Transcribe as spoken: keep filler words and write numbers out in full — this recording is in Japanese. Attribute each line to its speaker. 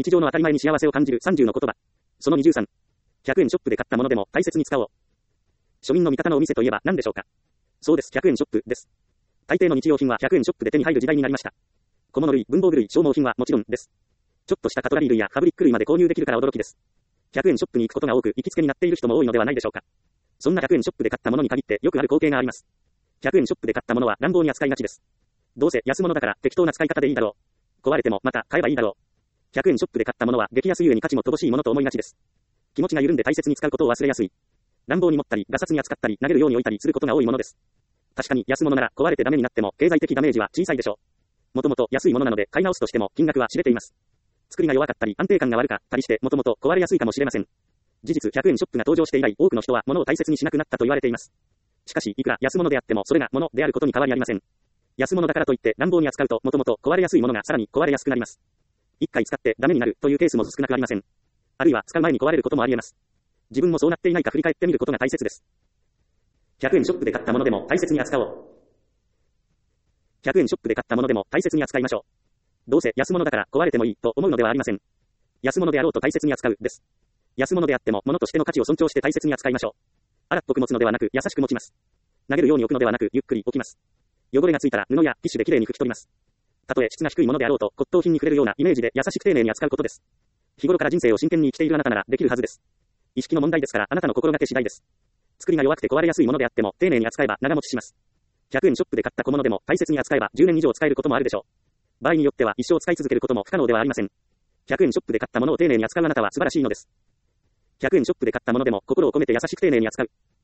Speaker 1: 日常の当たり前に幸せを感じるさんじゅうの言葉。そのにじゅうさん。ひゃくえんショップで買ったものでも大切に使おう。庶民の味方のお店といえば何でしょうか。そうです、ひゃくえんショップです。大抵の日用品はひゃくえんショップで手に入る時代になりました。小物類、文房具類、消耗品はもちろんです。ちょっとしたカトラリー類やファブリック類まで購入できるから驚きです。ひゃくえんショップに行くことが多く、行きつけになっている人も多いのではないでしょうか。そんなひゃくえんショップで買ったものに限ってよくある光景があります。ひゃくえんショップで買ったものは乱暴に扱いがちです。どうせ安物だから適当な使い方でいいだろう。壊れてもまた買えばいいだろう。ひゃくえんショップで買ったものは激安ゆえに価値も乏しいものと思いがちです。気持ちが緩んで大切に使うことを忘れやすい。乱暴に持ったり、ガサツに扱ったり、投げるように置いたりすることが多いものです。確かに安物なら壊れてダメになっても経済的ダメージは小さいでしょう。もともと安いものなので買い直すとしても金額は知れています。作りが弱かったり安定感が悪かったりしてもともと壊れやすいかもしれません。事実ひゃくえんショップが登場して以来多くの人は物を大切にしなくなったと言われています。しかしいくら安物であってもそれが物であることに変わりありません。安物だからといって乱暴に扱うともともと壊れやすいものがさらに壊れやすくなります。一回使ってダメになるというケースも少なくありません。あるいは使う前に壊れることもあり得ます。自分もそうなっていないか振り返ってみることが大切です。ひゃくえんショップで買ったものでも大切に扱おう。ひゃくえんショップで買ったものでも大切に扱いましょう。どうせ安物だから壊れてもいいと思うのではありません。安物であろうと大切に扱うです。安物であっても物としての価値を尊重して大切に扱いましょう。荒っぽく持つのではなく優しく持ちます。投げるように置くのではなくゆっくり置きます。汚れがついたら布やティッシュできれいに拭き取ります。たとえ質が低いものであろうと骨董品に触れるようなイメージで優しく丁寧に扱うことです。日頃から人生を真剣に生きているあなたならできるはずです。意識の問題ですからあなたの心がけ次第です。作りが弱くて壊れやすいものであっても丁寧に扱えば長持ちします。ひゃくえんショップで買った小物でも大切に扱えばじゅうねん以上使えることもあるでしょう。場合によっては一生使い続けることも不可能ではありません。ひゃくえんショップで買ったものを丁寧に扱うあなたは素晴らしいのです。ひゃくえんショップで買ったものでも心を込めて優しく丁寧に扱う。